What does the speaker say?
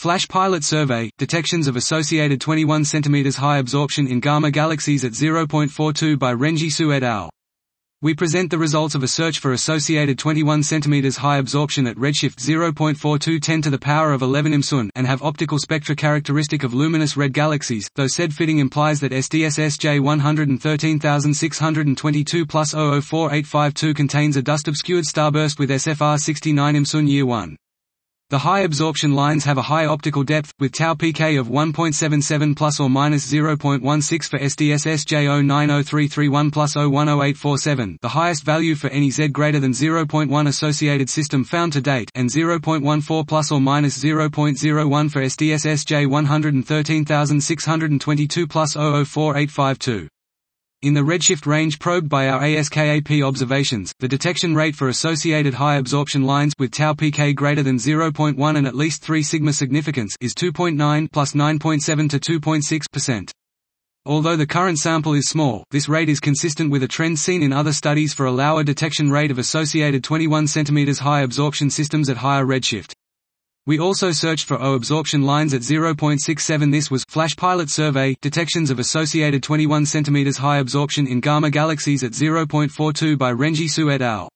Flash Pilot Survey, detections of associated 21 cm high absorption in Gamma galaxies at 0.42 by Renji Su et al. We present the results of a search for associated 21 cm high absorption at redshift 0.42 10 to the power of 11 imsun and have optical spectra characteristic of luminous red galaxies, though said fitting implies that SDSS J113622 plus 004852 contains a dust-obscured starburst with SFR 69 imsun year 1. The high absorption lines have a high optical depth, with tau pk of 1.77 plus or minus 0.16 for SDSS J090331 plus 010847, the highest value for any Z greater than 0.1 associated system found to date, and 0.14 plus or minus 0.01 for SDSS J113622 plus 004852. In the redshift range probed by our ASKAP observations, the detection rate for associated high absorption lines with tau pk greater than 0.1 and at least 3 sigma significance is 2.9 plus 9.7 to 2.6%. Although the current sample is small, this rate is consistent with a trend seen in other studies for a lower detection rate of associated 21 cm high absorption systems at higher redshift. We also searched for O absorption lines at 0.67. This was Flash Pilot Survey, detections of associated 21 cm high absorption in Gamma galaxies at 0.42 by Renji Su et al.